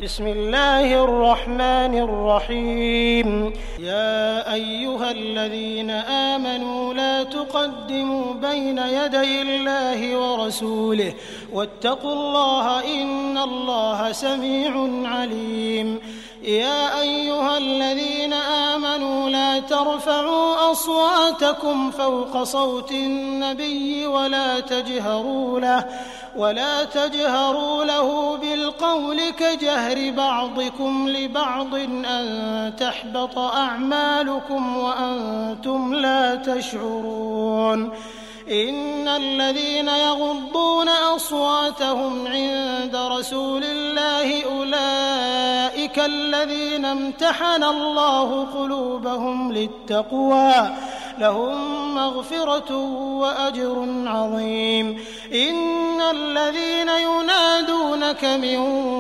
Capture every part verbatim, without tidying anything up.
بسم الله الرحمن الرحيم. يا أيها الذين آمنوا لا تقدموا بين يدي الله ورسوله واتقوا الله إن الله سميع عليم. يا أيها الذين آمنوا لا ترفعوا أصواتكم فوق صوت النبي ولا تجهروا له ولا تجهروا له بالقول كجهر بعضكم لبعض أن تحبط أعمالكم وأنتم لا تشعرون. إن الذين يغضون أصواتهم عند رسول الله أولئك الذين امتحن الله قلوبهم للتقوى لهم مغفرة وأجر عظيم. إن الذين ينادونك من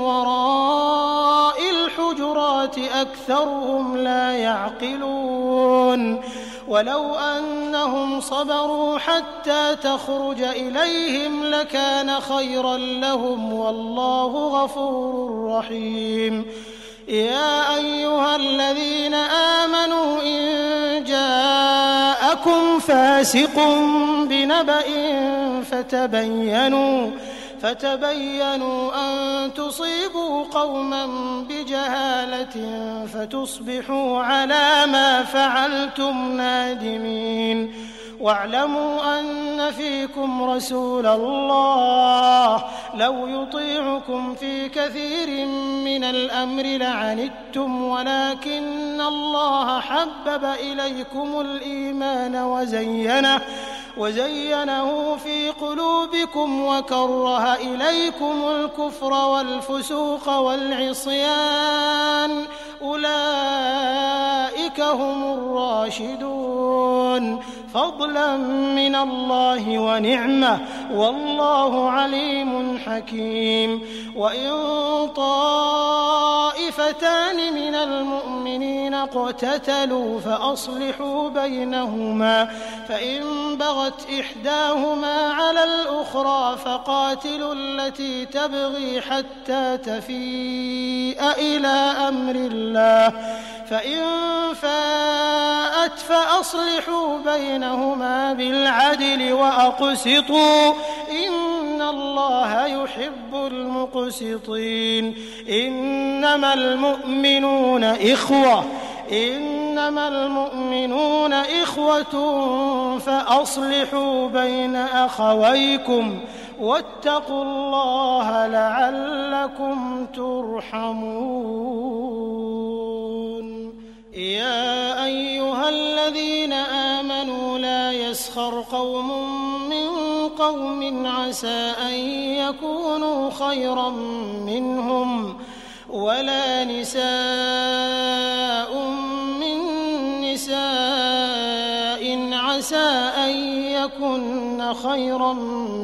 وراء الحجرات أكثرهم لا يعقلون. ولو أنهم صبروا حتى تخرج إليهم لكان خيرا لهم والله غفور رحيم. يا أيها الذين آمنوا إن جاءكم فاسق بنبأ فتبينوا فتبينوا أن تصيبوا قوما بجهالة فتصبحوا على ما فعلتم نادمين. واعلموا أن فيكم رسول الله لو يطيعكم في كثير من الأمر لعنتم ولكن الله حبب إليكم الإيمان وزينه وزينه في قلوبكم وكره إليكم الكفر والفسوق والعصيان أولئك هم الراشدون فضلا من الله ونعمة والله عليم حكيم. وإن طائفتان من المؤمنين اقتتلوا فأصلحوا بينهما فإن بغت إحداهما على الأخرى فقاتلوا التي تبغي حتى تفيء إلى أمر الله فإن فاءت فأصلحوا بينهما بالعدل وأقسطوا إن الله يحب المقسطين. إنما المؤمنون إخوة إنما المؤمنون إخوة فأصلحوا بين أخويكم واتقوا الله لعلكم ترحمون. يا أيها الذين آمنوا لا يسخر قوم من قوم عسى أن يكونوا خيرا منهم ولا نساء من نساء عسى أن يكن خيرا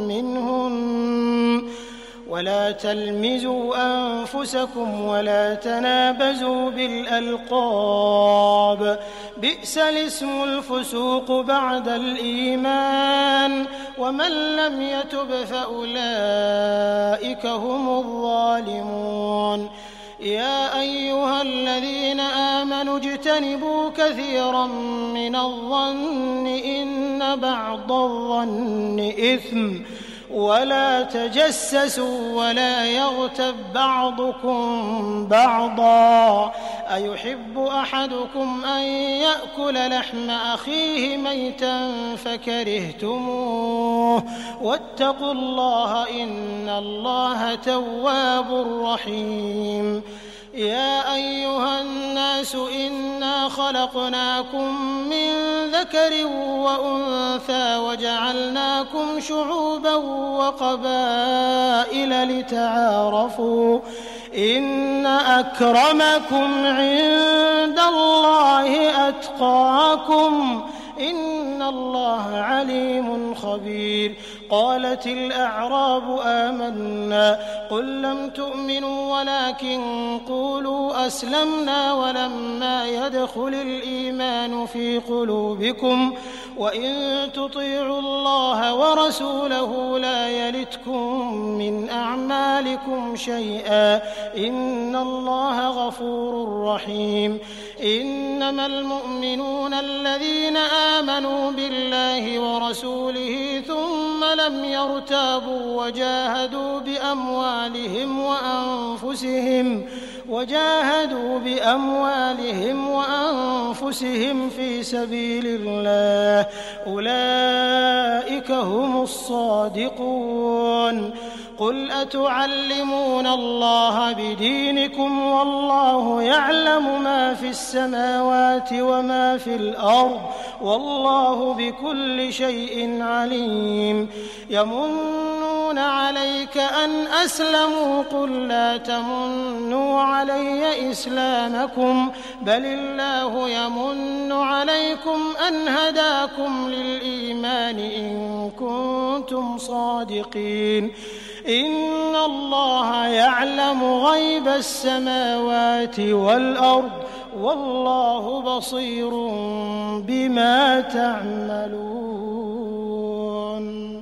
منهن ولا تلمزوا أنفسكم ولا تنابزوا بالألقاب بئس الاسم الفسوق بعد الإيمان ومن لم يتب فأولئك هم الظالمون. يا أيها الذين آمنوا اجتنبوا كثيرا من الظن إن بعض الظن إثم ولا تجسسوا ولا يغتب بعضكم بعضا أيحب أحدكم أن يأكل لحم أخيه ميتا فكرهتموه واتقوا الله إن الله تواب رحيم. يا أيها الناس إنا خلقناكم من ذكر وأنثى وجعلناكم شعوبا وقبائل لتعارفوا إن أكرمكم عند الله أتقاكم إن الله عليم خبير. قالت الأعراب آمنا قل لم تؤمنوا ولكن قولوا أسلمنا ولما يدخل الإيمان في قلوبكم وإن تطيعوا الله ورسوله لا يلتكم من أعمالكم شيئا إن الله غفور رحيم إنما المؤمنون الذين آمنوا بالله ورسوله ثم لم يرتابوا وجاهدوا بأموالهم وأنفسهم وجاهدوا بأموالهم وأنفسهم في سبيل الله أولئك هم الصادقون قل أتعلمون الله بدينكم والله يعلم ما في السماوات وما في الأرض والله بكل شيء عليم يمنون عليك أن أسلموا قل لا تمنوا علي إسلامكم بل الله يمن عليكم أن هداكم للإيمان إن كنتم صادقين إن الله يعلم غيب السماوات والأرض والله بصير بما تعملون.